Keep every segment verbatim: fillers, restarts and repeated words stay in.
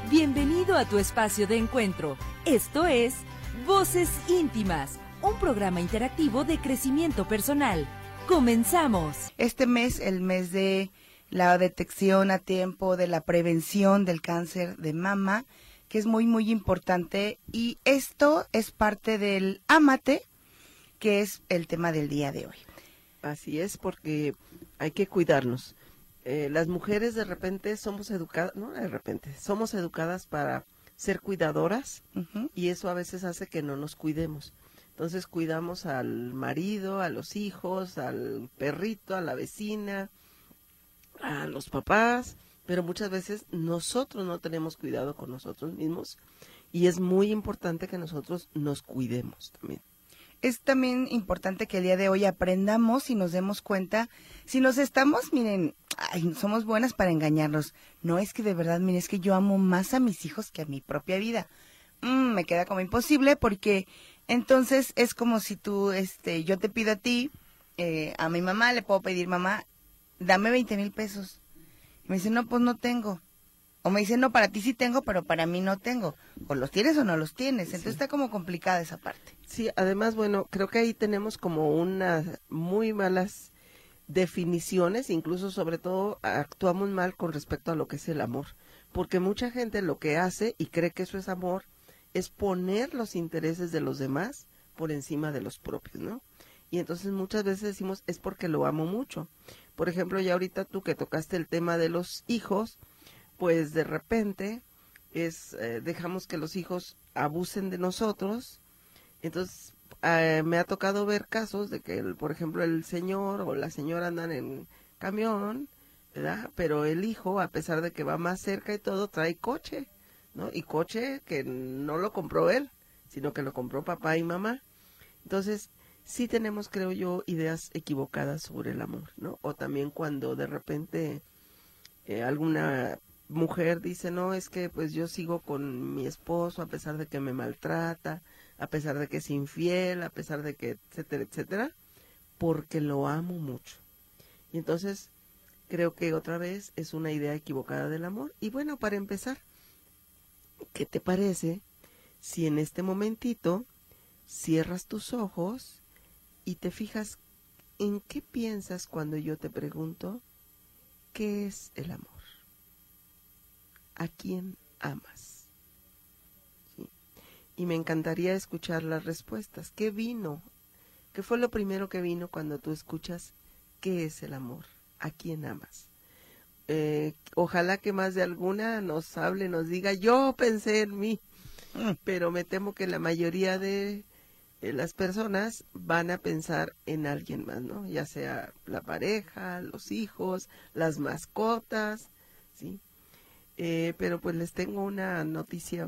Bienvenido a tu espacio de encuentro. Esto es Voces Íntimas, un programa interactivo de crecimiento personal. ¡Comenzamos! Este mes, el mes de la detección a tiempo, de la prevención del cáncer de mama, que es muy, muy importante. Y esto es parte del Ámate, que es el tema del día de hoy. Así es, porque hay que cuidarnos. Eh, las mujeres de repente somos educadas, no de repente, somos educadas para ser cuidadoras, uh-huh. y eso a veces hace que no nos cuidemos. Entonces cuidamos al marido, a los hijos, al perrito, a la vecina, a los papás, pero muchas veces nosotros no tenemos cuidado con nosotros mismos y es muy importante que nosotros nos cuidemos también. Es también importante que el día de hoy aprendamos y nos demos cuenta, si nos estamos, miren, ay, somos buenas para engañarnos. No es que de verdad, miren, es que yo amo más a mis hijos que a mi propia vida. Mm, me queda como imposible porque entonces es como si tú, este, yo te pido a ti, eh, a mi mamá le puedo pedir, mamá, dame veinte mil pesos. Y me dice, no, pues no tengo. O me dice, no, para ti sí tengo, pero para mí no tengo. O los tienes o no los tienes. Entonces sí. Está como complicada esa parte. Sí, además, bueno, creo que ahí tenemos como unas muy malas definiciones, incluso sobre todo actuamos mal con respecto a lo que es el amor. Porque mucha gente lo que hace y cree que eso es amor es poner los intereses de los demás por encima de los propios, ¿no? Y entonces muchas veces decimos, es porque lo amo mucho. Por ejemplo, ya ahorita tú que tocaste el tema de los hijos, pues de repente es eh, dejamos que los hijos abusen de nosotros. Entonces eh, me ha tocado ver casos de que, el, por ejemplo, el señor o la señora andan en camión, ¿verdad? Pero el hijo, a pesar de que va más cerca y todo, trae coche, ¿no? Y coche que no lo compró él, sino que lo compró papá y mamá. Entonces sí tenemos, creo yo, ideas equivocadas sobre el amor, ¿no? O también cuando de repente eh, alguna mujer dice, no, es que pues yo sigo con mi esposo a pesar de que me maltrata, a pesar de que es infiel, a pesar de que, etcétera, etcétera, porque lo amo mucho. Y entonces creo que otra vez es una idea equivocada del amor. Y bueno, para empezar, ¿qué te parece si en este momentito cierras tus ojos y te fijas en qué piensas cuando yo te pregunto qué es el amor? ¿A quién amas? ¿Sí? Y me encantaría escuchar las respuestas. ¿Qué vino? ¿Qué fue lo primero que vino cuando tú escuchas qué es el amor? ¿A quién amas? Eh, ojalá que más de alguna nos hable, nos diga, yo pensé en mí, pero me temo que la mayoría de eh, las personas van a pensar en alguien más, ¿no? Ya sea la pareja, los hijos, las mascotas, ¿sí? Eh, pero pues les tengo una noticia.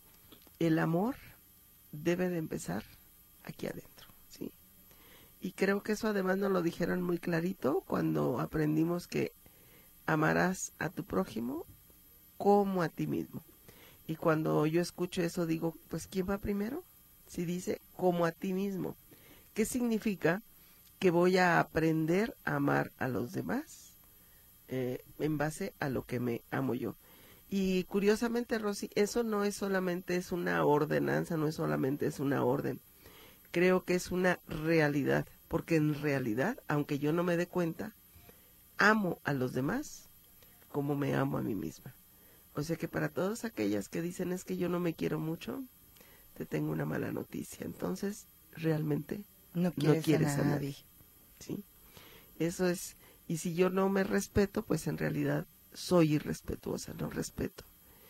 El amor debe de empezar aquí adentro, ¿sí? Y creo que eso además nos lo dijeron muy clarito cuando aprendimos que amarás a tu prójimo como a ti mismo. Y cuando yo escucho eso digo, pues ¿quién va primero? Si dice como a ti mismo, ¿qué significa? Que voy a aprender a amar a los demás eh, en base a lo que me amo yo. Y curiosamente, Rosy, eso no es solamente es una ordenanza, no es solamente es una orden. Creo que es una realidad, porque en realidad, aunque yo no me dé cuenta, amo a los demás como me amo a mí misma. O sea que para todas aquellas que dicen es que yo no me quiero mucho, te tengo una mala noticia. Entonces, realmente no quieres, no quieres a, a nadie. nadie. ¿Sí? Eso es, y si yo no me respeto, pues en realidad soy irrespetuosa, no respeto.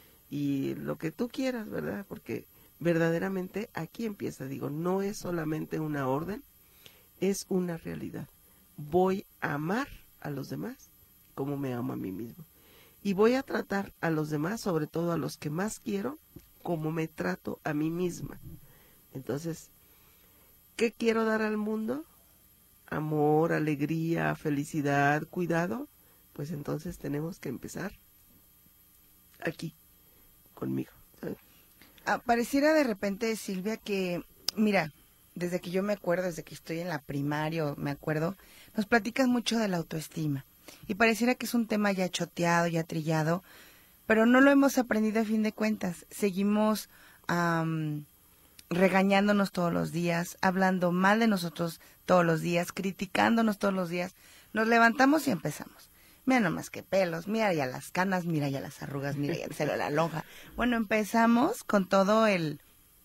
Y lo que tú quieras, ¿verdad? Porque verdaderamente aquí empieza, digo, no es solamente una orden, es una realidad. Voy a amar a los demás como me amo a mí mismo. Y voy a tratar a los demás, sobre todo a los que más quiero, como me trato a mí misma. Entonces, ¿qué quiero dar al mundo? Amor, alegría, felicidad, cuidado. Pues entonces tenemos que empezar aquí, conmigo, ¿sabes? Ah, pareciera de repente, Silvia, que, mira, desde que yo me acuerdo, desde que estoy en la primaria, me acuerdo, nos platicas mucho de la autoestima. Y pareciera que es un tema ya choteado, ya trillado, pero no lo hemos aprendido a fin de cuentas. Seguimos um, regañándonos todos los días, hablando mal de nosotros todos los días, criticándonos todos los días. Nos levantamos y empezamos. Mira nomás qué pelos, mira ya las canas, mira ya las arrugas, mira ya se ve la lonja. Bueno, empezamos con todo el,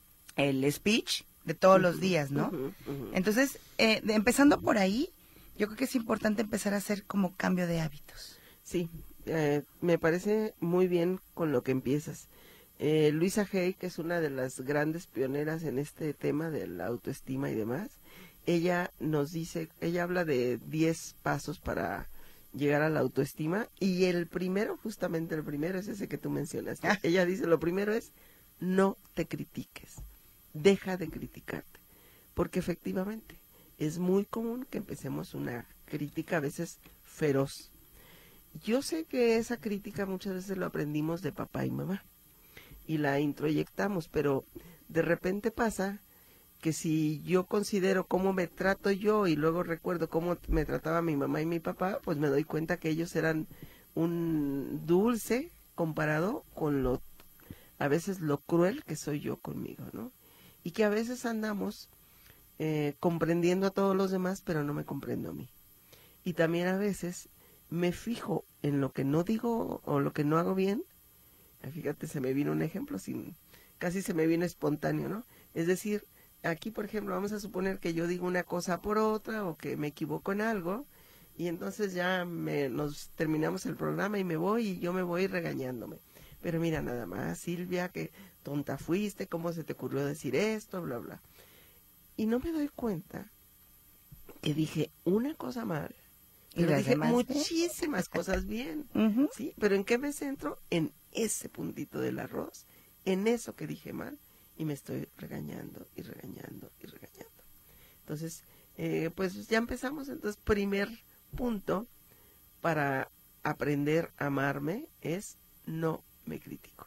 el speech de todos uh-huh, los días, ¿no? Uh-huh, uh-huh. Entonces, eh, de, empezando por ahí, yo creo que es importante empezar a hacer como cambio de hábitos. Sí, eh, me parece muy bien con lo que empiezas. Eh, Luisa Hay, que es una de las grandes pioneras en este tema de la autoestima y demás, ella nos dice, ella habla de diez pasos para llegar a la autoestima, y el primero, justamente el primero es ese que tú mencionaste. Ah. Ella dice, lo primero es, no te critiques, deja de criticarte, porque efectivamente es muy común que empecemos una crítica a veces feroz. Yo sé que esa crítica muchas veces lo aprendimos de papá y mamá y la introyectamos, pero de repente pasa que si yo considero cómo me trato yo y luego recuerdo cómo me trataba mi mamá y mi papá, pues me doy cuenta que ellos eran un dulce comparado con lo, a veces lo cruel que soy yo conmigo, ¿no? Y que a veces andamos eh, comprendiendo a todos los demás, pero no me comprendo a mí. Y también a veces me fijo en lo que no digo o lo que no hago bien. Fíjate, se me vino un ejemplo, sin, casi se me vino espontáneo, ¿no? Es decir, aquí, por ejemplo, vamos a suponer que yo digo una cosa por otra o que me equivoco en algo, y entonces ya me, nos terminamos el programa y me voy y yo me voy regañándome. Pero mira, nada más, Silvia, que tonta fuiste, cómo se te ocurrió decir esto, bla, bla. Y no me doy cuenta que dije una cosa mal, y pero dije muchísimas bien? cosas bien, uh-huh. ¿sí? Pero ¿en qué me centro? En ese puntito del arroz, en eso que dije mal, y me estoy regañando y regañando y regañando. Entonces, eh, pues ya empezamos. Entonces, primer punto para aprender a amarme es no me critico.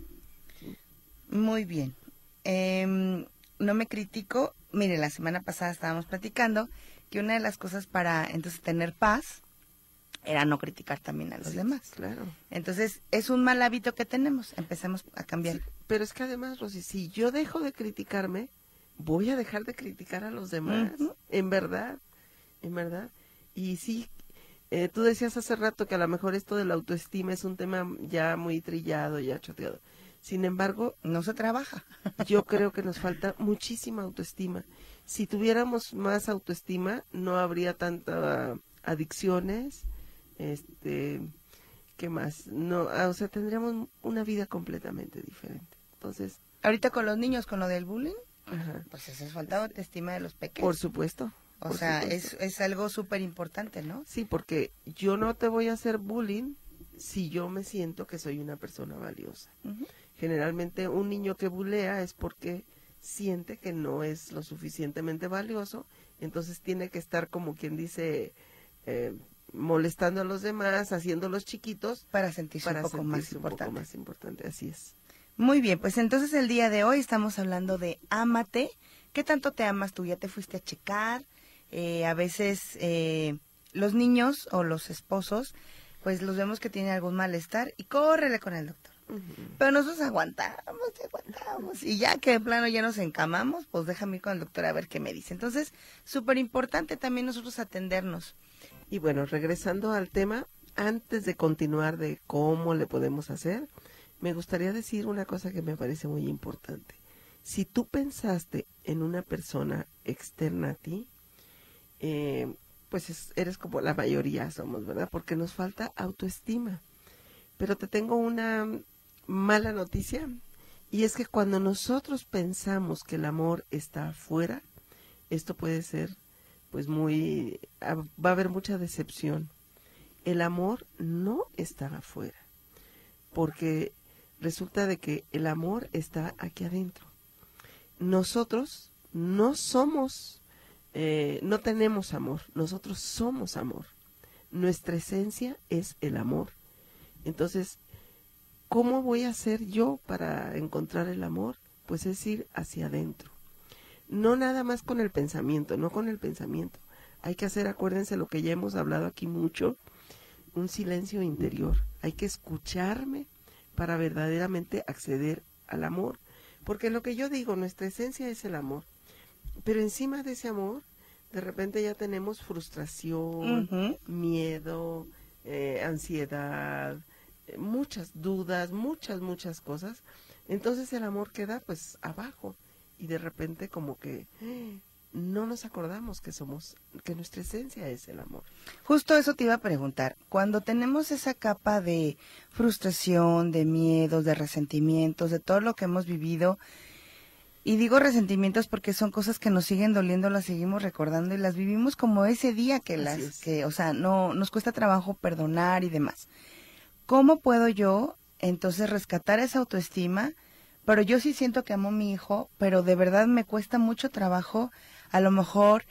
¿Sí? Muy bien. Eh, no me critico. Mire, la semana pasada estábamos platicando que una de las cosas para entonces tener paz era no criticar también a los sí, demás. Claro. Entonces, es un mal hábito que tenemos. Empecemos a cambiar. Sí, pero es que además, Rosy, si yo dejo de criticarme, voy a dejar de criticar a los demás. Uh-huh. En verdad, en verdad. Y sí, eh, tú decías hace rato que a lo mejor esto de la autoestima es un tema ya muy trillado, ya choteado. Sin embargo, no se trabaja. Yo creo que nos falta muchísima autoestima. Si tuviéramos más autoestima, no habría tantas adicciones, este, ¿qué más? No, o sea, tendríamos una vida completamente diferente. Entonces, ahorita con los niños, con lo del bullying, ajá. pues eso es falta de autoestima de los pequeños. Por supuesto. O por sea, supuesto. Es, es algo súper importante, ¿no? Sí, porque yo no te voy a hacer bullying si yo me siento que soy una persona valiosa. Uh-huh. Generalmente un niño que bulea es porque siente que no es lo suficientemente valioso, entonces tiene que estar, como quien dice, eh, molestando a los demás, haciéndolos chiquitos para sentirse para un poco sentirse más un importante. Poco más importante, así es. Muy bien, pues entonces el día de hoy estamos hablando de ámate. ¿Qué tanto te amas tú? ¿Ya te fuiste a checar? Eh, a veces eh, los niños o los esposos, pues los vemos que tienen algún malestar y córrele con el doctor. Uh-huh. Pero nosotros aguantamos, aguantamos. Y ya que de plano ya nos encamamos, pues déjame ir con el doctor a ver qué me dice. Entonces, súper importante también nosotros atendernos. Y bueno, regresando al tema, antes de continuar de cómo le podemos hacer, me gustaría decir una cosa que me parece muy importante. Si tú pensaste en una persona externa a ti, eh, pues es, eres como la mayoría somos, ¿verdad? Porque nos falta autoestima. Pero te tengo una mala noticia, y es que cuando nosotros pensamos que el amor está afuera, esto puede ser, pues muy, va a haber mucha decepción. El amor no está afuera, porque resulta de que el amor está aquí adentro. Nosotros no somos, eh, no tenemos amor, nosotros somos amor. Nuestra esencia es el amor. Entonces, ¿cómo voy a hacer yo para encontrar el amor? Pues es ir hacia adentro. No nada más con el pensamiento, no con el pensamiento. Hay que hacer, acuérdense lo que ya hemos hablado aquí mucho, un silencio interior. Hay que escucharme para verdaderamente acceder al amor. Porque lo que yo digo, nuestra esencia es el amor. Pero encima de ese amor, de repente ya tenemos frustración, Uh-huh. miedo, eh, ansiedad, eh, muchas dudas, muchas, muchas cosas. Entonces el amor queda pues abajo y de repente como que eh, no nos acordamos que somos, que nuestra esencia es el amor. Justo eso te iba a preguntar. Cuando tenemos esa capa de frustración, de miedos, de resentimientos, de todo lo que hemos vivido, y digo resentimientos porque son cosas que nos siguen doliendo, las seguimos recordando y las vivimos como ese día que Así las, es. que, o sea, no, nos cuesta trabajo perdonar y demás. ¿Cómo puedo yo entonces rescatar esa autoestima? Pero yo sí siento que amo a mi hijo, pero de verdad me cuesta mucho trabajo, a lo mejor,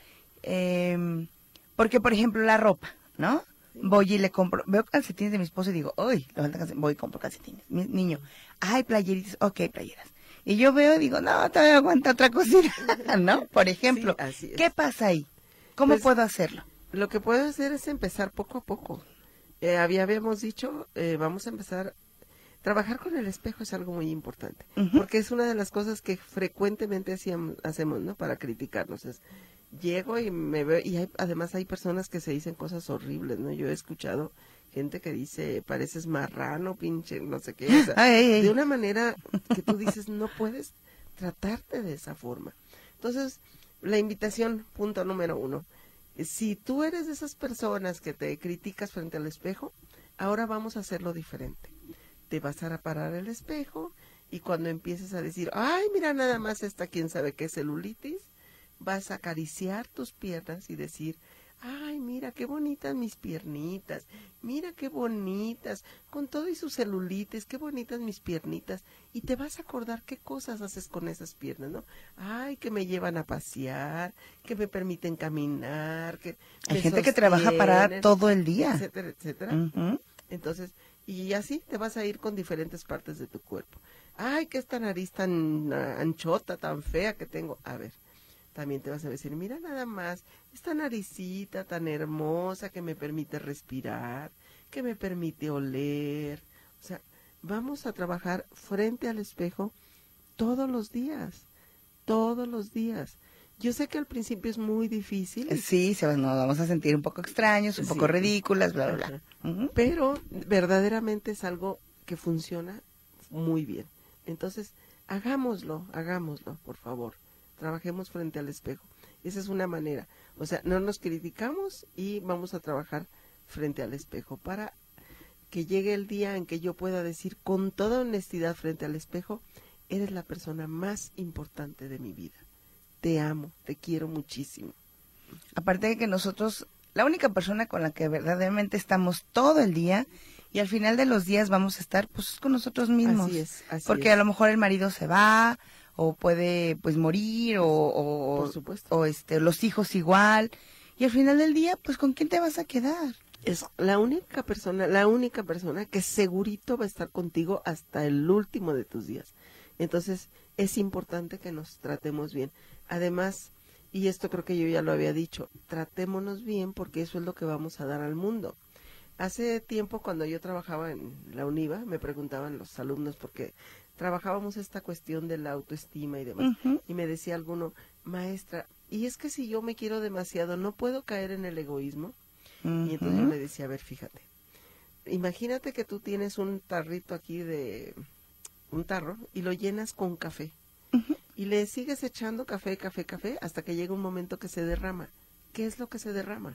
eh, porque por ejemplo la ropa, ¿no? Sí. Voy y le compro, veo calcetines de mi esposo y digo, uy, le faltan calcetines, voy y compro calcetines. Mi niño, ay, playeritas, ok, playeras. Y yo veo y digo, no, todavía aguanta otra cosita, ¿no? Por ejemplo, Sí, así es. ¿qué pasa ahí? ¿Cómo Pues, puedo hacerlo? Lo que puedo hacer es empezar poco a poco. Eh, había, habíamos dicho, eh, vamos a empezar, trabajar con el espejo es algo muy importante, Ujú. porque es una de las cosas que frecuentemente hacíamos, hacemos, ¿no? Para criticarnos. Es, llego y me veo, y hay, además hay personas que se dicen cosas horribles, ¿no? Yo he escuchado gente que dice, pareces marrano, pinche, no sé qué, o sea, Ay, ay, ay. de una manera que tú dices, no puedes tratarte de esa forma. Entonces, la invitación, punto número uno, si tú eres de esas personas que te criticas frente al espejo, ahora vamos a hacerlo diferente. Te vas a parar el espejo y cuando empieces a decir, ay, mira nada más esta, quién sabe qué celulitis, vas a acariciar tus piernas y decir, ay, mira qué bonitas mis piernitas, mira qué bonitas, con todo y su celulitis, qué bonitas mis piernitas, y te vas a acordar qué cosas haces con esas piernas, ¿no? Ay, que me llevan a pasear, que me permiten caminar, que Hay me gente que trabaja parada sostienen, todo el día. etcétera, etcétera. Ujú. Entonces, y así te vas a ir con diferentes partes de tu cuerpo. Ay, que esta nariz tan ah, anchota, tan fea que tengo. A ver, también te vas a decir, mira nada más, esta naricita tan hermosa que me permite respirar, que me permite oler. O sea, vamos a trabajar frente al espejo todos los días, todos los días. Yo sé que al principio es muy difícil. Sí, se, nos vamos a sentir un poco extraños, un Sí. poco ridículas, bla, bla, bla. Ajá. Ujú. Pero verdaderamente es algo que funciona muy bien. Entonces, hagámoslo, hagámoslo, por favor. Trabajemos frente al espejo. Esa es una manera. O sea, no nos criticamos y vamos a trabajar frente al espejo para que llegue el día en que yo pueda decir con toda honestidad frente al espejo, eres la persona más importante de mi vida. Te amo, te quiero muchísimo. Aparte de que nosotros, la única persona con la que verdaderamente estamos todo el día y al final de los días vamos a estar pues con nosotros mismos. Así es, así Porque es. a lo mejor el marido se va o puede pues morir o, o, Por supuesto. o este los hijos igual y al final del día pues ¿con quién te vas a quedar? Es la única persona, la única persona que segurito va a estar contigo hasta el último de tus días. Entonces, es importante que nos tratemos bien. Además, y esto creo que yo ya lo había dicho, tratémonos bien porque eso es lo que vamos a dar al mundo. Hace tiempo cuando yo trabajaba en la UNIVA, me preguntaban los alumnos porque trabajábamos esta cuestión de la autoestima y demás. Ujú. Y me decía alguno, maestra, y es que si yo me quiero demasiado, ¿no puedo caer en el egoísmo? Y entonces yo Ujú. le decía, a ver, fíjate, imagínate que tú tienes un tarrito aquí de, un tarro, y lo llenas con café. Ujú. Y le sigues echando café, café, café, hasta que llega un momento que se derrama. ¿Qué es lo que se derrama?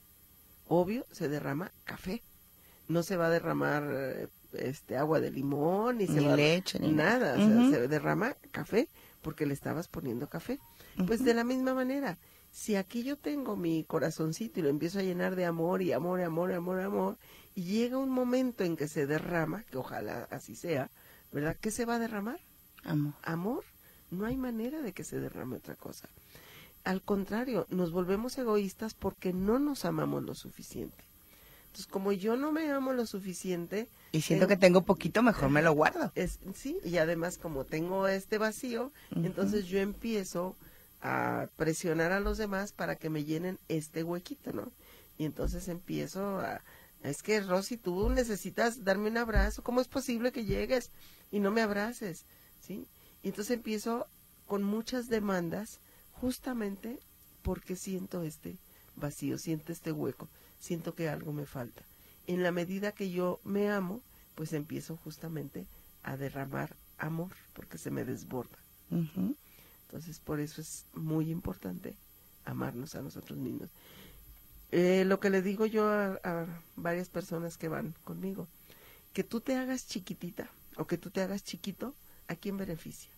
Obvio, se derrama café. No se va a derramar eh, este agua de limón, ni, se Ni va a- leche, ni nada. nada. O sea, Ujú. se derrama café porque le estabas poniendo café. Pues Ujú. de la misma manera, si aquí yo tengo mi corazoncito y lo empiezo a llenar de amor y amor, y amor, y amor, y amor, y llega un momento en que se derrama, que ojalá así sea, ¿verdad? ¿Qué se va a derramar? Amor. Amor. No hay manera de que se derrame otra cosa. Al contrario, nos volvemos egoístas porque no nos amamos lo suficiente. Entonces, como yo no me amo lo suficiente, Y siento tengo- que tengo poquito, mejor me lo guardo. es, sí, y además como tengo este vacío, Ujú. entonces yo empiezo a presionar a los demás para que me llenen este huequito, ¿no? Y entonces empiezo a, es que Rosy, tú necesitas darme un abrazo, ¿cómo es posible que llegues y no me abraces? ¿Sí? Y entonces empiezo con muchas demandas, justamente porque siento este vacío, siento este hueco, siento que algo me falta. En la medida que yo me amo, pues empiezo justamente a derramar amor, porque se me desborda. Uh-huh. Entonces, por eso es muy importante amarnos a nosotros mismos. Eh, lo que le digo yo a, a varias personas que van conmigo, que tú te hagas chiquitita o que tú te hagas chiquito, ¿a quién beneficia?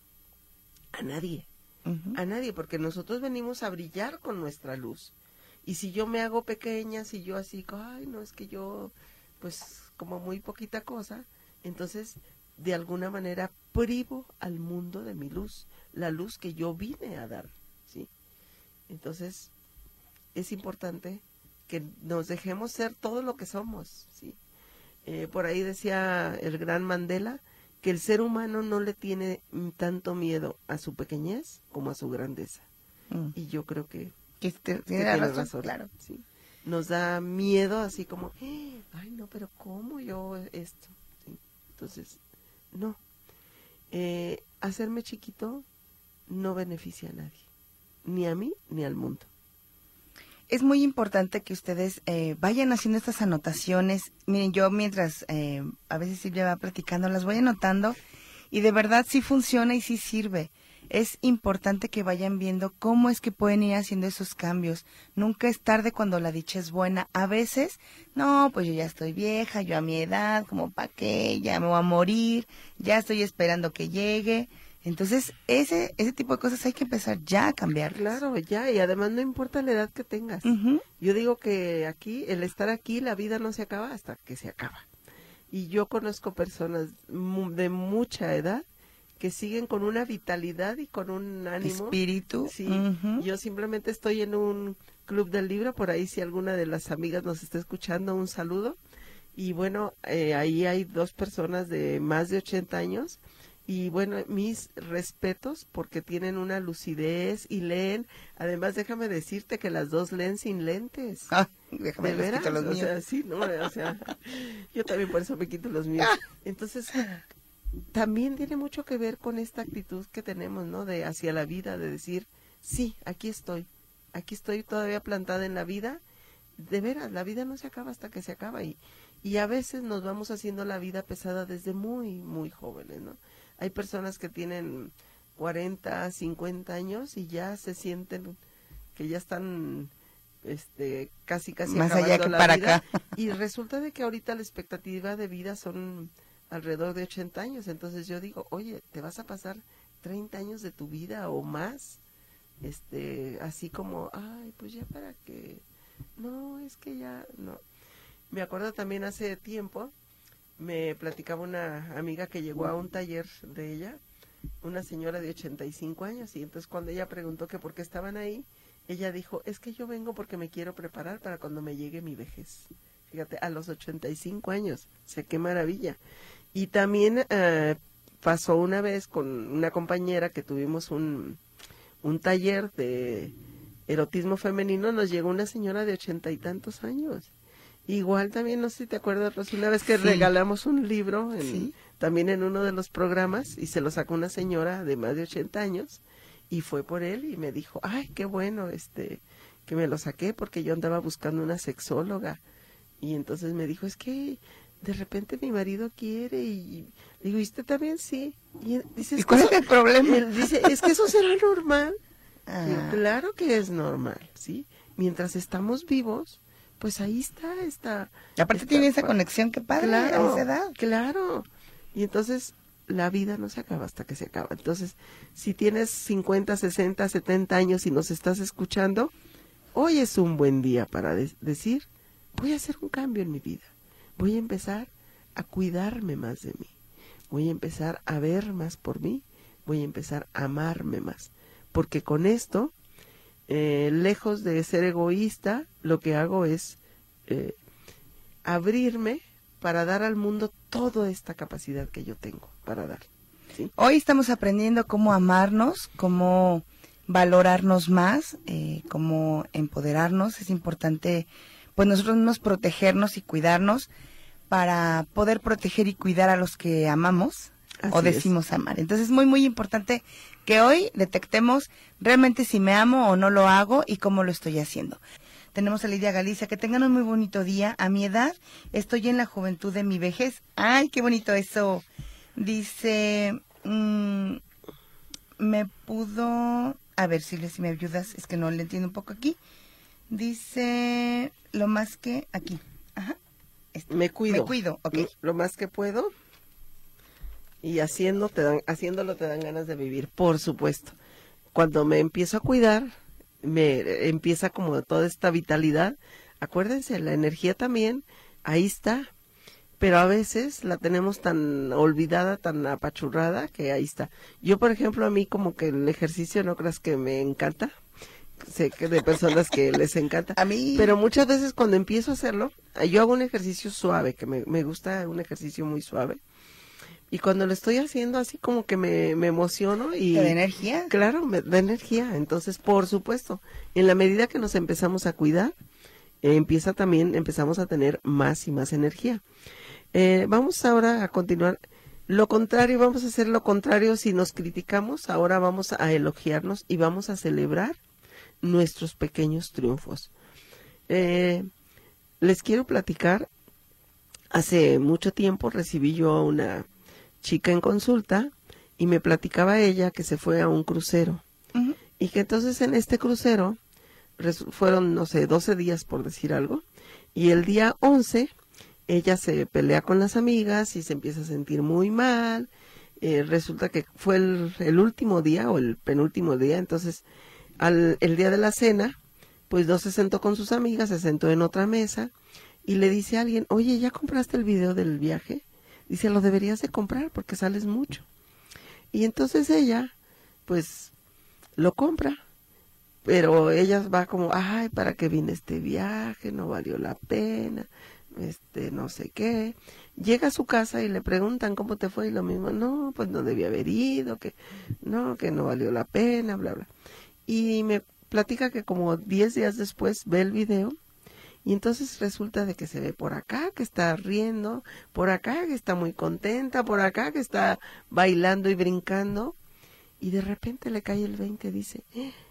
A nadie, uh-huh. a nadie, porque nosotros venimos a brillar con nuestra luz. Y si yo me hago pequeña, si yo así, ay, no, es que yo, pues, como muy poquita cosa, entonces, de alguna manera, privo al mundo de mi luz, la luz que yo vine a dar, ¿sí? Entonces, es importante que nos dejemos ser todo lo que somos, ¿sí? Eh, por ahí decía el gran Mandela que el ser humano no le tiene tanto miedo a su pequeñez como a su grandeza. Mm. Y yo creo que, que, te, que tiene tiene razón, razón, claro. ¿sí? Nos da miedo así como, ay no, pero ¿cómo yo esto? ¿Sí? Entonces, no. Eh, hacerme chiquito no beneficia a nadie, ni a mí ni al mundo. Es muy importante que ustedes eh, vayan haciendo estas anotaciones. Miren, yo mientras eh, a veces Silvia va platicando, las voy anotando y de verdad sí funciona y sí sirve. Es importante que vayan viendo cómo es que pueden ir haciendo esos cambios. Nunca es tarde cuando la dicha es buena. A veces, no, pues yo ya estoy vieja, yo a mi edad, como pa' qué, ya me voy a morir, ya estoy esperando que llegue. Entonces, ese ese tipo de cosas hay que empezar ya a cambiar. Claro, ya, y además no importa la edad que tengas. Uh-huh. Yo digo que aquí, el estar aquí, la vida no se acaba hasta que se acaba. Y yo conozco personas de mucha edad que siguen con una vitalidad y con un ánimo. Espíritu. Sí, uh-huh. Yo simplemente estoy en un club del libro, por ahí si alguna de las amigas nos está escuchando, un saludo. Y bueno, eh, ahí hay dos personas de más de ochenta años. Y bueno, mis respetos porque tienen una lucidez y leen. Además, déjame decirte que las dos leen sin lentes. Ah, déjame ¿De veras? los o míos. sea, sí, no, o sea, yo también por eso me quito los míos. Entonces, también tiene mucho que ver con esta actitud que tenemos, ¿no? De hacia la vida, de decir, sí, aquí estoy, aquí estoy todavía plantada en la vida. De veras, la vida no se acaba hasta que se acaba y, y a veces nos vamos haciendo la vida pesada desde muy, muy jóvenes, ¿no? Hay personas que tienen cuarenta, cincuenta años y ya se sienten que ya están este casi casi más acabando allá que la para vida. Acá. Y resulta de que ahorita la expectativa de vida son alrededor de ochenta años. Entonces yo digo, oye, te vas a pasar treinta años de tu vida o más, este así como, ay, pues ya para qué. No, es que ya no. Me acuerdo también hace tiempo, me platicaba una amiga que llegó a un taller de ella, una señora de ochenta y cinco años, y entonces cuando ella preguntó que por qué estaban ahí, ella dijo, es que yo vengo porque me quiero preparar para cuando me llegue mi vejez. Fíjate, a los ochenta y cinco años, o sea, qué maravilla. Y también eh, pasó una vez con una compañera que tuvimos un, un taller de erotismo femenino, nos llegó una señora de ochenta y tantos años. Igual también, no sé si te acuerdas, Rosy, una vez que sí. regalamos un libro, en, ¿sí? también en uno de los programas, y se lo sacó una señora de más de ochenta años, y fue por él, y me dijo, ay, qué bueno, este, que me lo saqué, porque yo andaba buscando una sexóloga, y entonces me dijo, es que de repente mi marido quiere, y digo, ¿y usted también? Sí. Y dice, ¿Y cuál es el problema? Él dice, es que eso será normal. Ah. Digo, claro que es normal, ¿sí? Mientras estamos vivos, pues ahí está, está. Y aparte está, tiene esa conexión, que padre, claro, a esa edad. Claro. Y entonces la vida no se acaba hasta que se acaba. Entonces, si tienes cincuenta, sesenta, setenta años y nos estás escuchando, hoy es un buen día para de- decir, voy a hacer un cambio en mi vida. Voy a empezar a cuidarme más de mí. Voy a empezar a ver más por mí. Voy a empezar a amarme más. Porque con esto, eh, lejos de ser egoísta, lo que hago es eh, abrirme para dar al mundo toda esta capacidad que yo tengo para dar, ¿sí? Hoy estamos aprendiendo cómo amarnos, cómo valorarnos más, eh, cómo empoderarnos. Es importante pues nosotros mismos protegernos y cuidarnos para poder proteger y cuidar a los que amamos Así o decimos es. amar. Entonces es muy, muy importante que hoy detectemos realmente si me amo o no lo hago y cómo lo estoy haciendo. Tenemos a Lidia Galicia, que tengan un muy bonito día. A mi edad estoy en la juventud de mi vejez. ¡Ay, qué bonito eso! Dice, mmm, me pudo... A ver si, si me ayudas, es que no le entiendo un poco aquí. Dice, lo más que... Aquí, ajá. Este. Me cuido. Me cuido, ok. Lo, lo más que puedo. Y haciendo te dan, haciéndolo te dan ganas de vivir, por supuesto. Cuando me empiezo a cuidar, me empieza como toda esta vitalidad. Acuérdense, la energía también, ahí está. Pero a veces la tenemos tan olvidada, tan apachurrada, que ahí está. Yo, por ejemplo, a mí como que el ejercicio, no creas que me encanta. Sé que de personas que les encanta. A mí. Pero muchas veces cuando empiezo a hacerlo, yo hago un ejercicio suave, que me, me gusta un ejercicio muy suave. Y cuando lo estoy haciendo así como que me, me emociono y... ¿Te da energía? Claro, me da energía. Entonces, por supuesto, en la medida que nos empezamos a cuidar, eh, empieza también, empezamos a tener más y más energía. Eh, vamos ahora a continuar. Lo contrario, vamos a hacer lo contrario. Si nos criticamos, ahora vamos a elogiarnos y vamos a celebrar nuestros pequeños triunfos. Eh, les quiero platicar, hace mucho tiempo recibí yo a una chica en consulta y me platicaba ella que se fue a un crucero. Uh-huh. Y que entonces en este crucero fueron, no sé, doce días por decir algo, y el día once ella se pelea con las amigas y se empieza a sentir muy mal. Eh, resulta que fue el, el último día o el penúltimo día, entonces al, el día de la cena, pues no se sentó con sus amigas, se sentó en otra mesa y le dice a alguien, oye, ¿ya compraste el video del viaje? Dice, lo deberías de comprar porque sales mucho. Y entonces ella, pues, lo compra. Pero ella va como, ay, ¿para qué vine este viaje? No valió la pena, este, no sé qué. Llega a su casa y le preguntan cómo te fue y lo mismo, no, pues no debía haber ido, que no, que no valió la pena, bla, bla. Y me platica que como diez días después ve el video. Y entonces resulta de que se ve por acá que está riendo, por acá que está muy contenta, por acá que está bailando y brincando. Y de repente le cae el veinte, dice,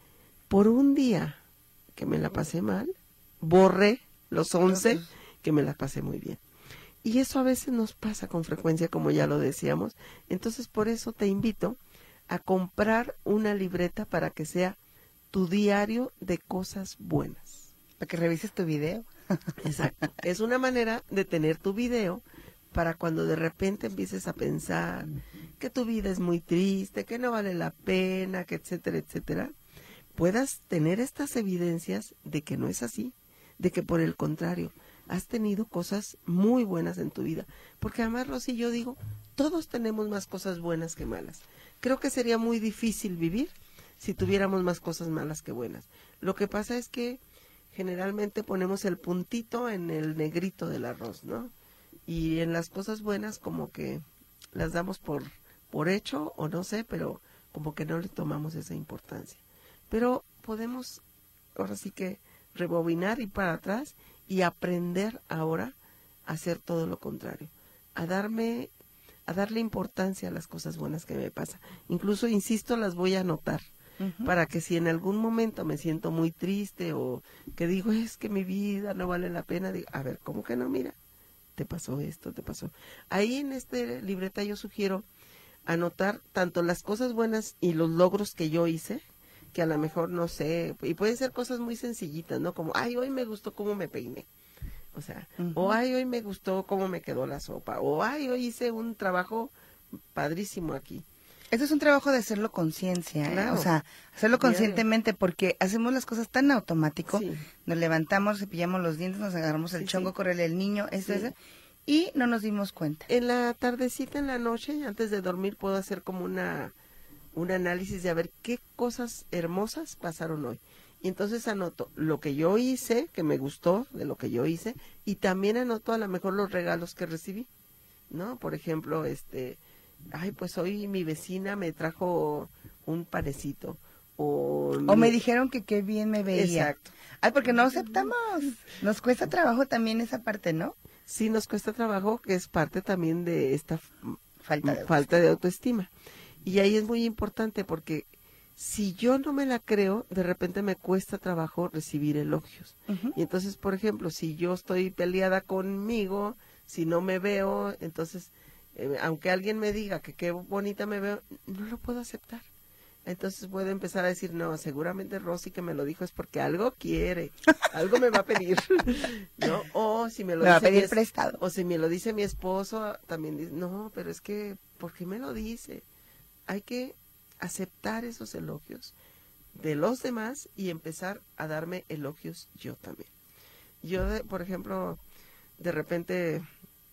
por un día que me la pasé mal, borré los once que me la pasé muy bien. Y eso a veces nos pasa con frecuencia, como ya lo decíamos. Entonces por eso te invito a comprar una libreta para que sea tu diario de cosas buenas. Para que revises tu video. Exacto. Es una manera de tener tu video para cuando de repente empieces a pensar que tu vida es muy triste, que no vale la pena, que etcétera, etcétera, puedas tener estas evidencias de que no es así, de que por el contrario, has tenido cosas muy buenas en tu vida. Porque además, Rosy, yo digo, todos tenemos más cosas buenas que malas. Creo que sería muy difícil vivir si tuviéramos más cosas malas que buenas. Lo que pasa es que generalmente ponemos el puntito en el negrito del arroz, ¿no? Y en las cosas buenas como que las damos por, por hecho, o no sé, pero como que no le tomamos esa importancia. Pero podemos, ahora sí que, rebobinar y para atrás y aprender ahora a hacer todo lo contrario. A darme, a darle importancia a las cosas buenas que me pasan. Incluso, insisto, las voy a anotar. Uh-huh. Para que si en algún momento me siento muy triste o que digo, es que mi vida no vale la pena, digo, a ver, ¿cómo que no? Mira, te pasó esto, te pasó. Ahí en este libreta yo sugiero anotar tanto las cosas buenas y los logros que yo hice, que a lo mejor no sé, y pueden ser cosas muy sencillitas, ¿no? Como, ay, hoy me gustó cómo me peiné. O sea, uh-huh. o ay, hoy me gustó cómo me quedó la sopa, o ay, hoy hice un trabajo padrísimo aquí. Esto es un trabajo de hacerlo conciencia, ¿eh? Claro. O sea, hacerlo conscientemente, porque hacemos las cosas tan automático, sí. Nos levantamos, cepillamos los dientes, nos agarramos el sí, chongo, sí. Correle el niño, eso, sí. eso, y no nos dimos cuenta. En la tardecita, en la noche, antes de dormir, puedo hacer como una un análisis de a ver qué cosas hermosas pasaron hoy. Y entonces anoto lo que yo hice, que me gustó de lo que yo hice, y también anoto a lo mejor los regalos que recibí, ¿no? Por ejemplo, este... ay, pues hoy mi vecina me trajo un panecito, o... O me dijeron que qué bien me veía. Exacto. Ay, porque no aceptamos. Nos cuesta trabajo también esa parte, ¿no? Sí, nos cuesta trabajo, que es parte también de esta Falta de falta de autoestima. Y ahí es muy importante porque si yo no me la creo, de repente me cuesta trabajo recibir elogios. Uh-huh. Y entonces, por ejemplo, si yo estoy peleada conmigo, si no me veo, entonces, eh, aunque alguien me diga que qué bonita me veo, no lo puedo aceptar. Entonces puedo empezar a decir, no, seguramente Rosy que me lo dijo es porque algo quiere, algo me va a pedir, ¿no? O si me lo me dice va a pedir mi es- prestado. o si me lo dice mi esposo, también dice, no, pero es que, ¿por qué me lo dice? Hay que aceptar esos elogios de los demás y empezar a darme elogios yo también. Yo, de, por ejemplo, de repente,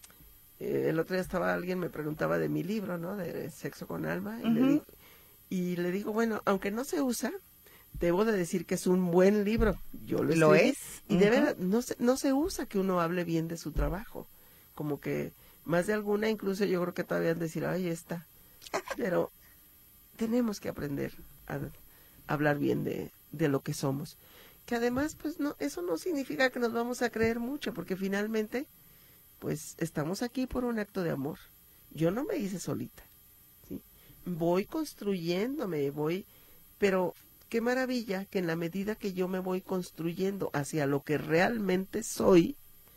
eh, el otro día estaba alguien, me preguntaba de mi libro, ¿no? De Sexo con Alma, y, Uh-huh. le digo, y le digo, bueno, aunque no se usa, debo de decir que es un buen libro. Yo lo, Lo escribí, es. y de Uh-huh. verdad, no se, no se usa que uno hable bien de su trabajo. Como que más de alguna, incluso yo creo que todavía han de decir, ay, esta. Pero tenemos que aprender a, a hablar bien de, de lo que somos. Que además, pues no, eso no significa que nos vamos a creer mucho, porque finalmente, pues estamos aquí por un acto de amor. Yo no me hice solita, ¿sí? Voy construyéndome, voy, pero qué maravilla que en la medida que yo me voy construyendo hacia lo que realmente soy,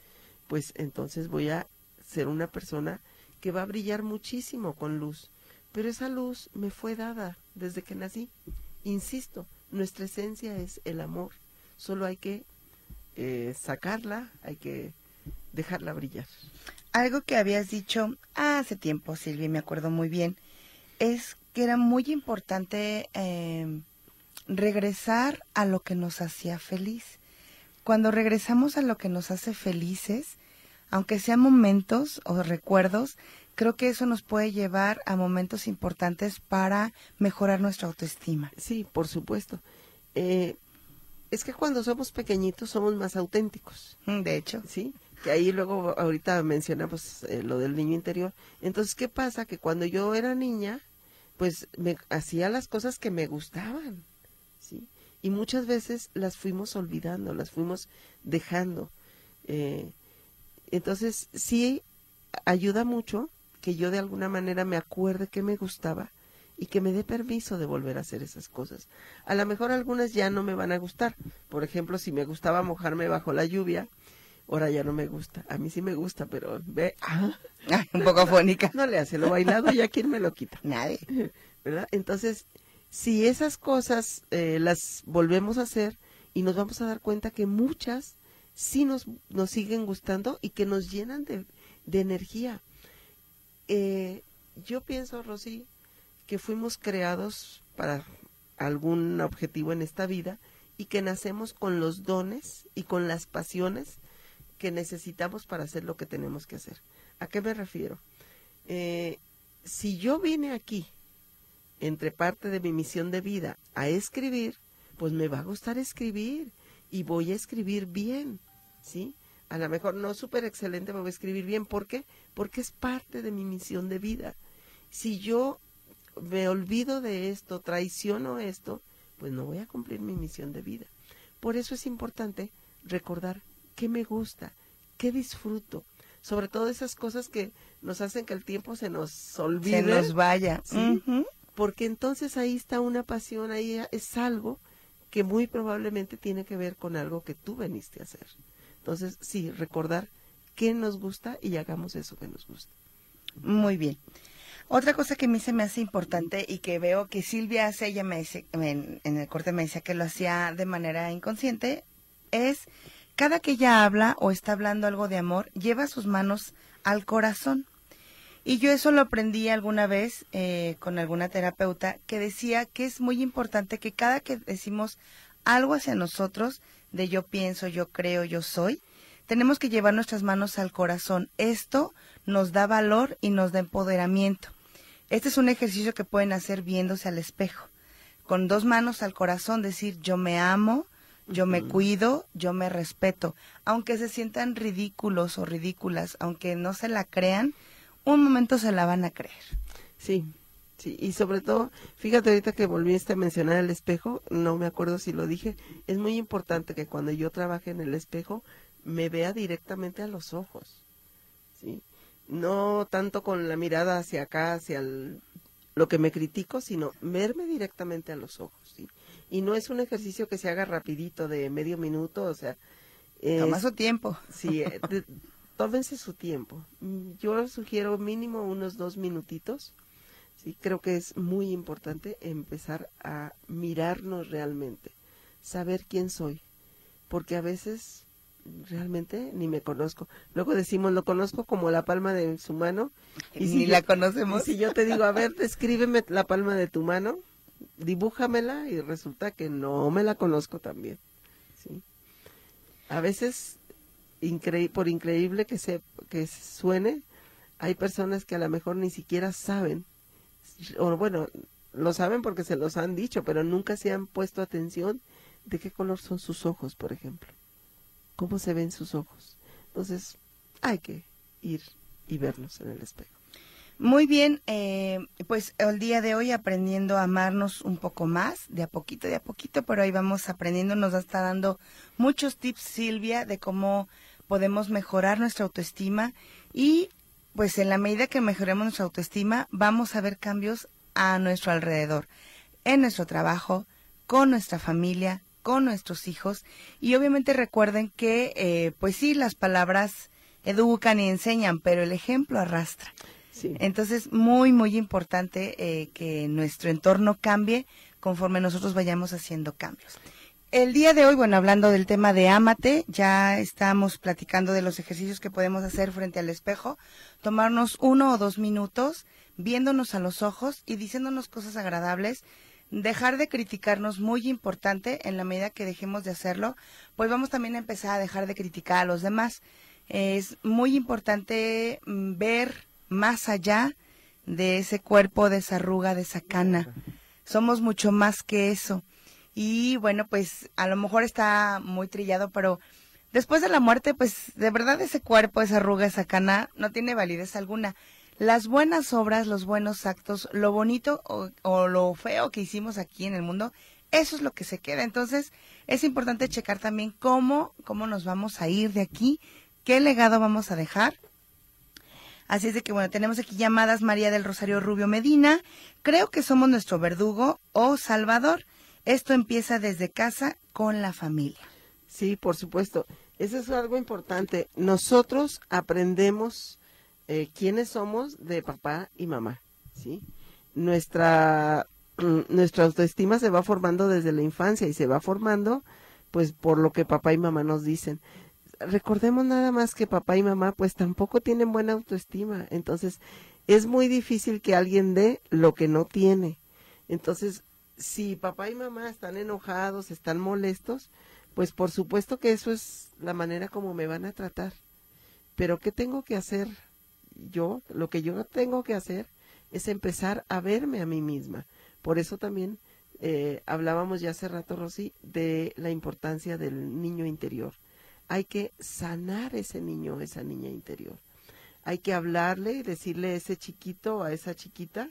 pues entonces voy a ser una persona que va a brillar muchísimo con luz. Pero esa luz me fue dada desde que nací. Insisto, nuestra esencia es el amor. Solo hay que eh, sacarla, hay que dejarla brillar. Algo que habías dicho hace tiempo, Silvia, me acuerdo muy bien, es que era muy importante eh, regresar a lo que nos hacía feliz. Cuando regresamos a lo que nos hace felices, aunque sean momentos o recuerdos, creo que eso nos puede llevar a momentos importantes para mejorar nuestra autoestima. Sí, por supuesto. Eh, es que cuando somos pequeñitos somos más auténticos, De hecho. ¿sí? Que ahí luego ahorita mencionamos eh, lo del niño interior. Entonces, ¿qué pasa? Que cuando yo era niña, pues me hacía las cosas que me gustaban, ¿sí? Y muchas veces las fuimos olvidando, las fuimos dejando. Eh, entonces, sí ayuda mucho que yo de alguna manera me acuerde que me gustaba y que me dé permiso de volver a hacer esas cosas. A lo mejor algunas ya no me van a gustar. Por ejemplo, si me gustaba mojarme bajo la lluvia, ahora ya no me gusta. A mí sí me gusta, pero ve, ah, Ay, un poco afónica. no le hace lo bailado, ya quién me lo quita, Nadie. ¿verdad? Entonces, si esas cosas eh, las volvemos a hacer y nos vamos a dar cuenta que muchas sí nos, nos siguen gustando y que nos llenan de, de energía. Eh, yo pienso, Rosy, que fuimos creados para algún objetivo en esta vida y que nacemos con los dones y con las pasiones que necesitamos para hacer lo que tenemos que hacer. ¿A qué me refiero? Eh, si yo vine aquí, entre parte de mi misión de vida, a escribir, pues me va a gustar escribir y voy a escribir bien, ¿sí? A lo mejor no súper excelente, me voy a escribir bien. ¿Por qué? Porque es parte de mi misión de vida. Si yo me olvido de esto, traiciono esto, pues no voy a cumplir mi misión de vida. Por eso es importante recordar qué me gusta, qué disfruto, sobre todo esas cosas que nos hacen que el tiempo se nos olvide. Se nos vaya. ¿Sí? Uh-huh. Porque entonces ahí está una pasión, ahí es algo que muy probablemente tiene que ver con algo que tú veniste a hacer. Entonces, sí, recordar qué nos gusta y hagamos eso que nos gusta. Muy bien. Otra cosa que a mí se me hace importante y que veo que Silvia hace, ella me dice, en, en el corte me decía que lo hacía de manera inconsciente, es cada que ella habla o está hablando algo de amor, lleva sus manos al corazón. Y yo eso lo aprendí alguna vez eh, con alguna terapeuta que decía que es muy importante que cada que decimos algo hacia nosotros, de yo pienso, yo creo, yo soy, tenemos que llevar nuestras manos al corazón. Esto nos da valor y nos da empoderamiento. Este es un ejercicio que pueden hacer viéndose al espejo. Con dos manos al corazón decir yo me amo, yo me cuido, yo me respeto. Aunque se sientan ridículos o ridículas, aunque no se la crean, un momento se la van a creer. Sí, Sí, y sobre todo, fíjate ahorita que volviste a mencionar el espejo, no me acuerdo si lo dije, es muy importante que cuando yo trabaje en el espejo me vea directamente a los ojos, ¿sí? No tanto con la mirada hacia acá, hacia el, lo que me critico, sino verme directamente a los ojos, ¿sí? Y no es un ejercicio que se haga rapidito de medio minuto, o sea... Toma su tiempo. Sí, de, tómense su tiempo. Yo sugiero mínimo unos dos minutitos. Sí, creo que es muy importante empezar a mirarnos realmente, saber quién soy, porque a veces realmente ni me conozco. Luego decimos, lo conozco como la palma de su mano. Y si ni yo, la conocemos. Y si yo te digo, a ver, descríbeme la palma de tu mano, dibújamela, y resulta que no me la conozco también. ¿Sí? A veces, incre por increíble que, se, que suene, hay personas que a lo mejor ni siquiera saben, o bueno, lo saben porque se los han dicho, pero nunca se han puesto atención de qué color son sus ojos, por ejemplo. Cómo se ven sus ojos. Entonces, hay que ir y verlos en el espejo. Muy bien, eh, pues el día de hoy aprendiendo a amarnos un poco más, de a poquito, de a poquito, pero ahí vamos aprendiendo, nos está dando muchos tips Silvia de cómo podemos mejorar nuestra autoestima y pues en la medida que mejoremos nuestra autoestima vamos a ver cambios a nuestro alrededor, en nuestro trabajo, con nuestra familia, con nuestros hijos y obviamente recuerden que eh, pues sí, las palabras educan y enseñan, pero el ejemplo arrastra. Sí. Entonces, muy, muy importante eh, que nuestro entorno cambie conforme nosotros vayamos haciendo cambios. El día de hoy, bueno, hablando del tema de ámate, ya estamos platicando de los ejercicios que podemos hacer frente al espejo, tomarnos uno o dos minutos viéndonos a los ojos y diciéndonos cosas agradables, dejar de criticarnos, muy importante, en la medida que dejemos de hacerlo, pues vamos también a empezar a dejar de criticar a los demás. Es muy importante mm, ver más allá de ese cuerpo, de esa arruga, de esa cana. Somos mucho más que eso. Y bueno, pues a lo mejor está muy trillado, pero después de la muerte, pues de verdad ese cuerpo, esa arruga, esa cana, no tiene validez alguna. Las buenas obras, los buenos actos, lo bonito o, o lo feo que hicimos aquí en el mundo, eso es lo que se queda. Entonces, es importante checar también cómo, cómo nos vamos a ir de aquí, qué legado vamos a dejar. Así es de que, bueno, tenemos aquí llamadas. María del Rosario Rubio Medina. Creo que somos nuestro verdugo o salvador. Esto empieza desde casa con la familia. Sí, por supuesto. Eso es algo importante. Nosotros aprendemos eh, quiénes somos de papá y mamá, ¿sí? Nuestra, nuestra autoestima se va formando desde la infancia y se va formando, pues, por lo que papá y mamá nos dicen. Recordemos nada más que papá y mamá pues tampoco tienen buena autoestima, entonces es muy difícil que alguien dé lo que no tiene. Entonces, si papá y mamá están enojados, están molestos, pues por supuesto que eso es la manera como me van a tratar. Pero ¿qué tengo que hacer yo? Lo que yo tengo que hacer es empezar a verme a mí misma. Por eso también eh, hablábamos ya hace rato, Rosy, de la importancia del niño interior. Hay que sanar ese niño, esa niña interior. Hay que hablarle y decirle a ese chiquito o a esa chiquita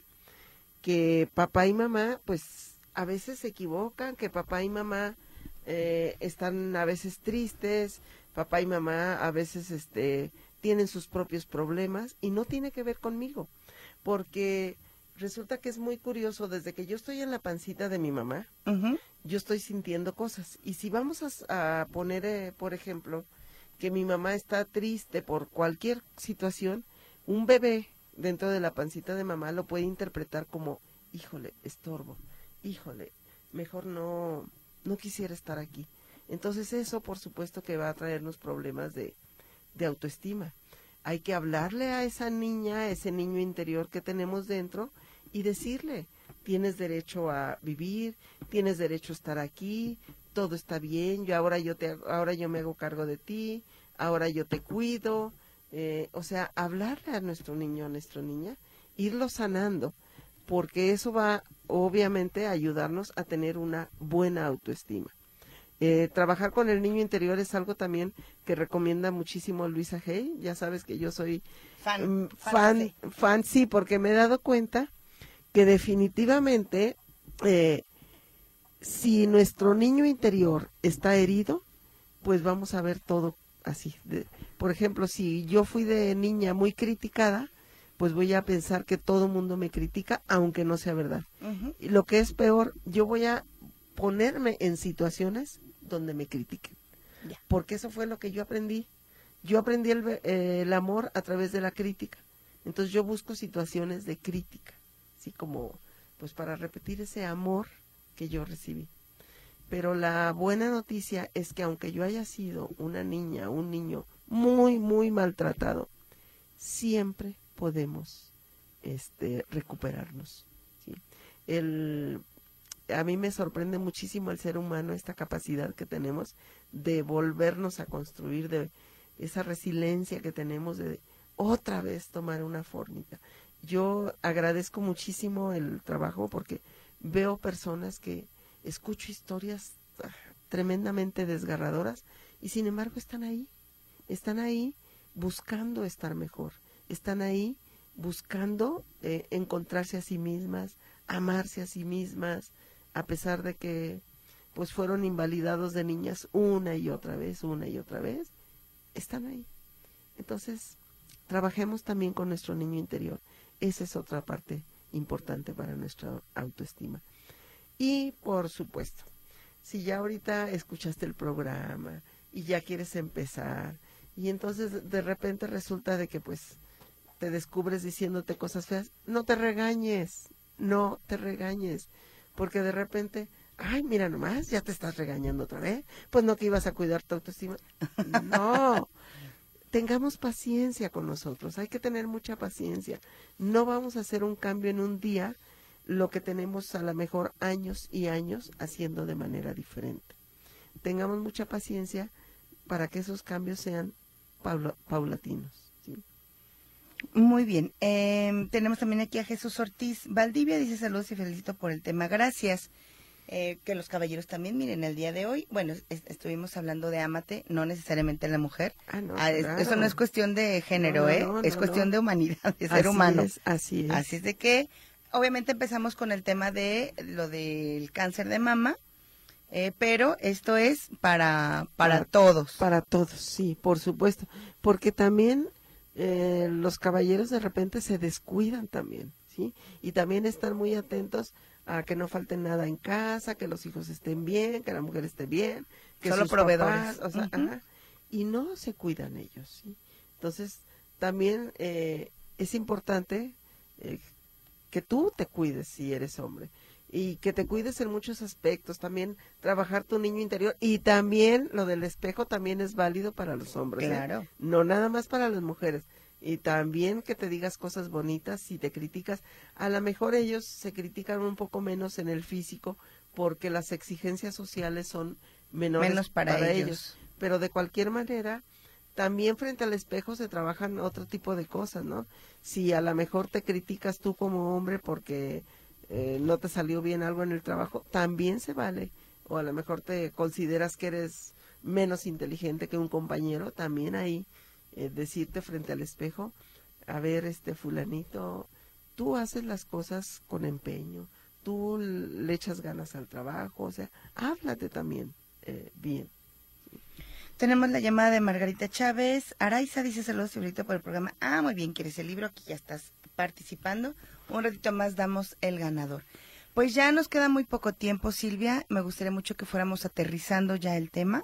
que papá y mamá, pues, a veces se equivocan, que papá y mamá eh, están a veces tristes, papá y mamá a veces este, tienen sus propios problemas y no tiene que ver conmigo, porque resulta que es muy curioso, desde que yo estoy en la pancita de mi mamá, uh-huh. yo estoy sintiendo cosas. Y si vamos a, a poner, eh, por ejemplo, que mi mamá está triste por cualquier situación, un bebé dentro de la pancita de mamá lo puede interpretar como, híjole, estorbo, híjole, mejor no, no quisiera estar aquí. Entonces eso, por supuesto, que va a traernos problemas de, de autoestima. Hay que hablarle a esa niña, a ese niño interior que tenemos dentro y decirle, tienes derecho a vivir, tienes derecho a estar aquí, todo está bien, yo ahora yo te ahora yo me hago cargo de ti, ahora yo te cuido, eh, o sea, hablarle a nuestro niño, a nuestra niña, irlo sanando, porque eso va obviamente a ayudarnos a tener una buena autoestima. Eh, trabajar con el niño interior es algo también que recomienda muchísimo Luisa Hay. Ya sabes que yo soy fan, um, fan, fan, fan, sí, porque me he dado cuenta que definitivamente eh, si nuestro niño interior está herido, pues vamos a ver todo así. De, por ejemplo, si yo fui de niña muy criticada, pues voy a pensar que todo el mundo me critica, aunque no sea verdad. Uh-huh. Y lo que es peor, yo voy a ponerme en situaciones donde me critiquen. Yeah. Porque eso fue lo que yo aprendí. Yo aprendí el, eh, el amor a través de la crítica. Entonces yo busco situaciones de crítica, así como, pues para repetir ese amor que yo recibí. Pero la buena noticia es que aunque yo haya sido una niña, un niño muy, muy maltratado, siempre podemos este, recuperarnos, ¿sí? El, a mí me sorprende muchísimo el ser humano, esta capacidad que tenemos de volvernos a construir, de esa resiliencia que tenemos de otra vez tomar una fórmica. Yo agradezco muchísimo el trabajo porque veo personas que escucho historias ah, tremendamente desgarradoras y sin embargo están ahí, están ahí buscando estar mejor, están ahí buscando eh, encontrarse a sí mismas, amarse a sí mismas, a pesar de que pues fueron invalidados de niñas una y otra vez, una y otra vez, están ahí. Entonces, trabajemos también con nuestro niño interior. Esa es otra parte importante para nuestra autoestima. Y, por supuesto, si ya ahorita escuchaste el programa y ya quieres empezar, y entonces de repente resulta de que pues te descubres diciéndote cosas feas, no te regañes, no te regañes, porque de repente, ay, mira nomás, ya te estás regañando otra vez, pues no que ibas a cuidar tu autoestima. No, tengamos paciencia con nosotros, hay que tener mucha paciencia. No vamos a hacer un cambio en un día, lo que tenemos a lo mejor años y años haciendo de manera diferente. Tengamos mucha paciencia para que esos cambios sean paula, paulatinos, ¿sí? Muy bien. Eh, tenemos también aquí a Jesús Ortiz Valdivia, dice saludos y felicito por el tema, gracias. Eh, que los caballeros también, miren, el día de hoy, bueno, est- estuvimos hablando de ámate, no necesariamente la mujer. Ah, no, ah, claro. Eso no es cuestión de género, no, no, ¿eh? no, es no, cuestión no. de humanidad, de ser así humano. Es, así es. Así es de que, obviamente empezamos con el tema de lo del cáncer de mama, eh, pero esto es para, para, para todos. Para todos, sí, por supuesto. Porque también eh, los caballeros de repente se descuidan también, ¿sí? Y también están muy atentos a que no falte nada en casa, que los hijos estén bien, que la mujer esté bien, que solo sus proveedores. Papás, o sea, uh-huh. ajá, y no se cuidan ellos, ¿sí? Entonces, también eh, es importante eh, que tú te cuides si eres hombre y que te cuides en muchos aspectos, también trabajar tu niño interior y también lo del espejo también es válido para los hombres, claro. ¿eh? No nada más para las mujeres. Y también que te digas cosas bonitas, si te criticas, a lo mejor ellos se critican un poco menos en el físico porque las exigencias sociales son menores menos para, para ellos. ellos. Pero de cualquier manera, también frente al espejo se trabajan otro tipo de cosas, ¿no? Si a lo mejor te criticas tú como hombre porque eh, no te salió bien algo en el trabajo, también se vale. O a lo mejor te consideras que eres menos inteligente que un compañero, también ahí. Eh, decirte frente al espejo, a ver, este fulanito, tú haces las cosas con empeño, tú le echas ganas al trabajo, o sea, háblate también eh, bien. Tenemos la llamada de Margarita Chávez. Araiza dice saludos y felicito por el programa. Ah, muy bien, ¿quieres el libro? Aquí ya estás participando. Un ratito más damos el ganador. Pues ya nos queda muy poco tiempo, Silvia. Me gustaría mucho que fuéramos aterrizando ya el tema.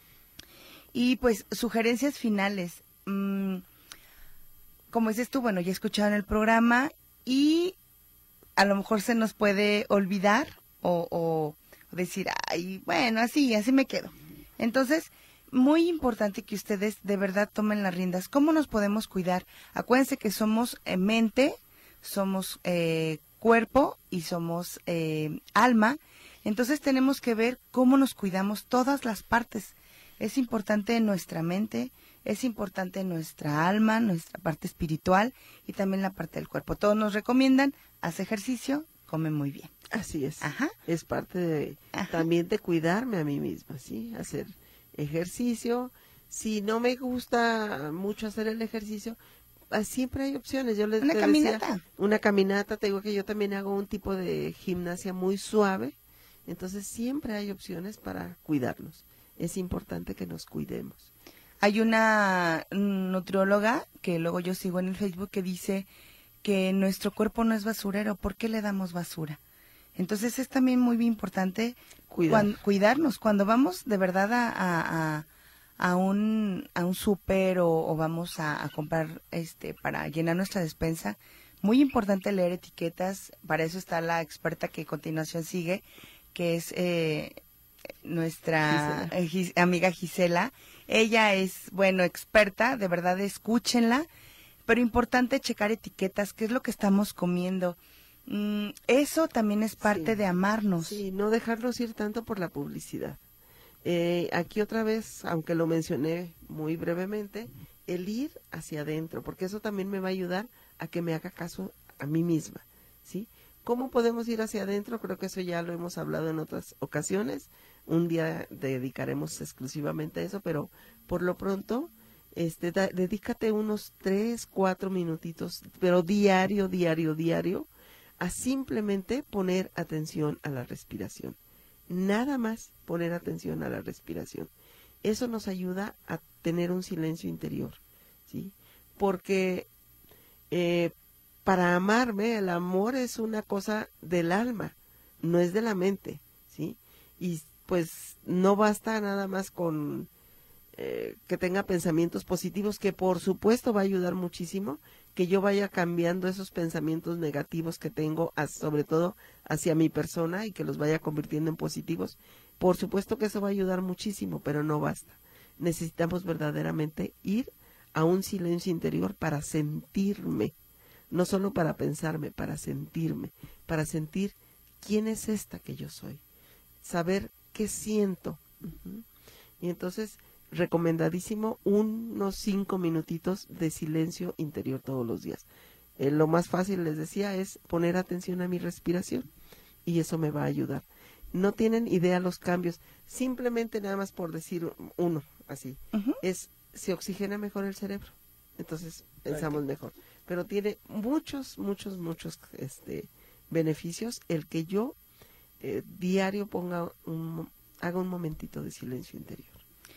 Y pues, sugerencias finales. Mm, como dices tú, bueno, ya escucharon el programa y a lo mejor se nos puede olvidar o, o decir, ay, bueno, así, así me quedo. Entonces, muy importante que ustedes de verdad tomen las riendas. ¿Cómo nos podemos cuidar? Acuérdense que somos eh, mente, somos eh, cuerpo y somos eh, alma. Entonces tenemos que ver cómo nos cuidamos todas las partes. Es importante nuestra mente, es importante nuestra alma, nuestra parte espiritual y también la parte del cuerpo. Todos nos recomiendan, haz ejercicio, come muy bien. Así es. Ajá. Es parte de, Ajá. también de cuidarme a mí misma, ¿sí? Hacer ejercicio. Si no me gusta mucho hacer el ejercicio, ah, siempre hay opciones. Yo les Una te caminata. Decía, una caminata, te digo que yo también hago un tipo de gimnasia muy suave. Entonces siempre hay opciones para cuidarnos. Es importante que nos cuidemos. Hay una nutrióloga que luego yo sigo en el Facebook que dice que nuestro cuerpo no es basurero. ¿Por qué le damos basura? Entonces es también muy importante Cuidar. cuan- cuidarnos. Cuando vamos de verdad a, a, a, a un, a un súper o, o vamos a, a comprar este para llenar nuestra despensa, muy importante leer etiquetas. Para eso está la experta que a continuación sigue, que es eh, nuestra Gisela. eh, Gis- amiga Gisela. Ella es, bueno, experta, de verdad escúchenla, pero importante checar etiquetas, qué es lo que estamos comiendo. Mm, eso también es parte Sí. de amarnos. Sí, no dejarnos ir tanto por la publicidad. Eh, aquí otra vez, aunque lo mencioné muy brevemente, el ir hacia adentro, porque eso también me va a ayudar a que me haga caso a mí misma, ¿sí? ¿Cómo podemos ir hacia adentro? Creo que eso ya lo hemos hablado en otras ocasiones. Un día dedicaremos exclusivamente a eso, pero por lo pronto, este, da- dedícate unos tres, cuatro minutitos, pero diario, diario, diario, a simplemente poner atención a la respiración. Nada más poner atención a la respiración. Eso nos ayuda a tener un silencio interior, ¿sí? Porque eh, para amarme, el amor es una cosa del alma, no es de la mente, ¿sí? Y pues no basta nada más con eh, que tenga pensamientos positivos, que por supuesto va a ayudar muchísimo, que yo vaya cambiando esos pensamientos negativos que tengo, a, sobre todo hacia mi persona, y que los vaya convirtiendo en positivos. Por supuesto que eso va a ayudar muchísimo, pero no basta. Necesitamos verdaderamente ir a un silencio interior para sentirme, no solo para pensarme, para sentirme, para sentir quién es esta que yo soy, saber qué siento. Uh-huh. Y entonces, recomendadísimo unos cinco minutitos de silencio interior todos los días. Eh, lo más fácil, les decía, es poner atención a mi respiración, y eso me va a ayudar. No tienen idea los cambios, simplemente nada más por decir uno, así, Ujú. es, se oxigena mejor el cerebro, entonces pensamos okay. mejor. Pero tiene muchos, muchos, muchos este, beneficios el que yo eh, diario ponga un, haga un momentito de silencio interior.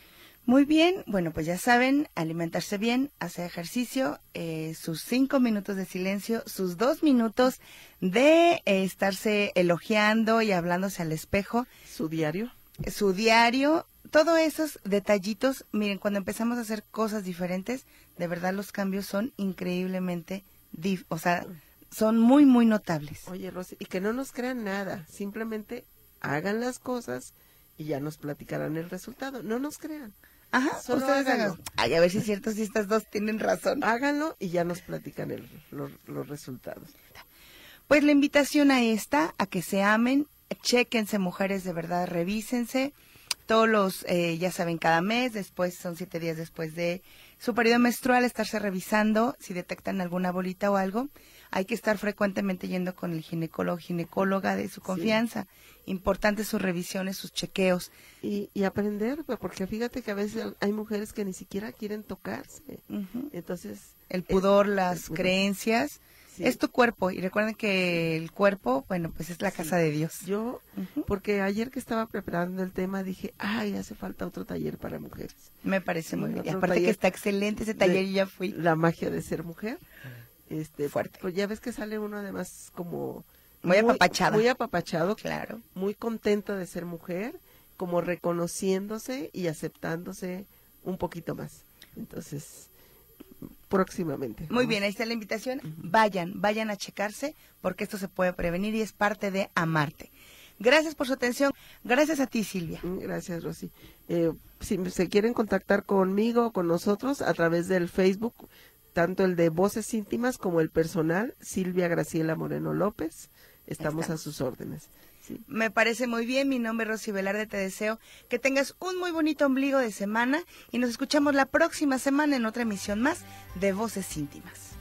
Muy bien, bueno, pues ya saben, alimentarse bien, hacer ejercicio, eh, sus cinco minutos de silencio, sus dos minutos de eh, estarse elogiando y hablándose al espejo. Su diario. Su diario, todos esos detallitos, miren, cuando empezamos a hacer cosas diferentes, de verdad los cambios son increíblemente, dif- o sea, son muy, muy notables. Oye, Rosy, y que no nos crean nada, simplemente hagan las cosas y ya nos platicarán el resultado, no nos crean. Ajá, solo ustedes háganlo. hagan. Ay, a ver si es cierto, si estas dos tienen razón. Háganlo y ya nos platican el, los, los resultados. Pues la invitación a esta, a que se amen, chéquense, mujeres, de verdad, revísense. Todos los, eh, ya saben, cada mes, después son siete días después de su periodo menstrual, estarse revisando si detectan alguna bolita o algo. Hay que estar frecuentemente yendo con el ginecólogo, ginecóloga de su confianza. Sí. Importante sus revisiones, sus chequeos. Y, y aprender, porque fíjate que a veces hay mujeres que ni siquiera quieren tocarse. Uh-huh. Entonces, el pudor, es, las el pudor. creencias. Sí. Es tu cuerpo, y recuerden que el cuerpo, bueno, pues es la casa sí. de Dios. Yo, uh-huh. porque ayer que estaba preparando el tema, dije, ay, hace falta otro taller para mujeres. Me parece sí, muy bien. Y aparte que está excelente ese taller, y ya fui. La magia de ser mujer. Este, fuerte. Pues ya ves que sale uno además como... Muy, muy apapachada. Muy apapachado. Claro. Muy contenta de ser mujer, como reconociéndose y aceptándose un poquito más. Entonces... próximamente. Muy bien, ahí está la invitación. Uh-huh. Vayan, vayan a checarse, porque esto se puede prevenir y es parte de amarte. Gracias por su atención. Gracias a ti, Silvia. Gracias, Rosy. Eh, si se quieren contactar conmigo o con nosotros a través del Facebook, tanto el de Voces Íntimas como el personal, Silvia Graciela Moreno López, estamos, estamos. a sus órdenes. Sí. Me parece muy bien. Mi nombre es Rosy Velarde. Te deseo que tengas un muy bonito ombligo de semana y nos escuchamos la próxima semana en otra emisión más de Voces Íntimas.